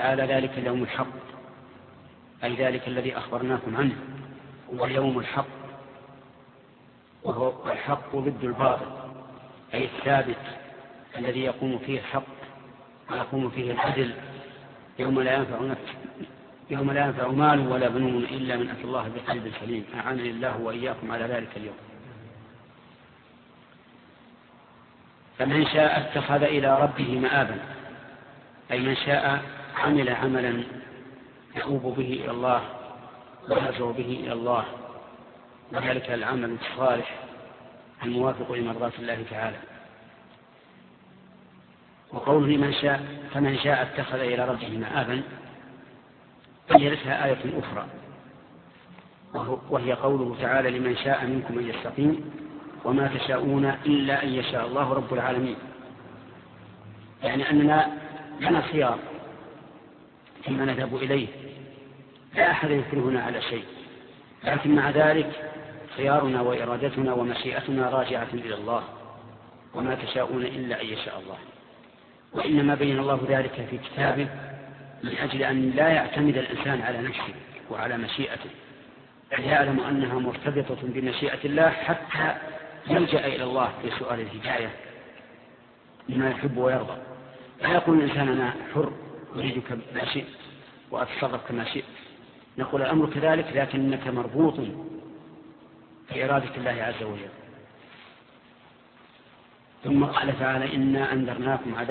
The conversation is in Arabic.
تعالى ذلك اليوم الحق، أي ذلك الذي أخبرناكم عنه هو اليوم الحق، وهو الحق ضد الباطل، أي الثابت الذي يقوم فيه الحق ويقوم فيه العدل، يوم لا ينفع مال ولا بنون إلا من أتى الله بقلب سليم. أعانني الله وإياكم على ذلك اليوم. فمن شاء اتخذ إلى ربه مآبا، أي من شاء عمل عملا يؤوب به إلى الله ويرجع به إلى الله، وذلك العمل الصالح الموافق لمرضاة الله تعالى. وقوله من شاء فمن شاء اتخذ إلى ربه مآبا يرثها آية أخرى، وهي قوله تعالى لمن شاء منكم أن يستقيم وما تشاءون إلا أن يشاء الله رب العالمين، يعني أننا لنا خيار فيما نذهب إليه، لا أحد يكرهنا على شيء، لكن مع ذلك خيارنا وإرادتنا ومشيئتنا راجعة إلى الله، وما تشاءون إلا أن يشاء الله. وإنما بين الله ذلك في كتابه من أجل أن لا يعتمد الإنسان على نفسه وعلى مشيئته، بل يعلم أنها مرتبطة بمشيئة الله حتى يلجأ إلى الله في سؤال الهداية لما يحب ويرضى. لا يقول الإنسان أنا حر أريدك ما شئت وأتصرف كما شئت، نقول الأمر كذلك لكنك مربوط في إرادة الله عز وجل. ثم قال تعالى إنا أنذرناكم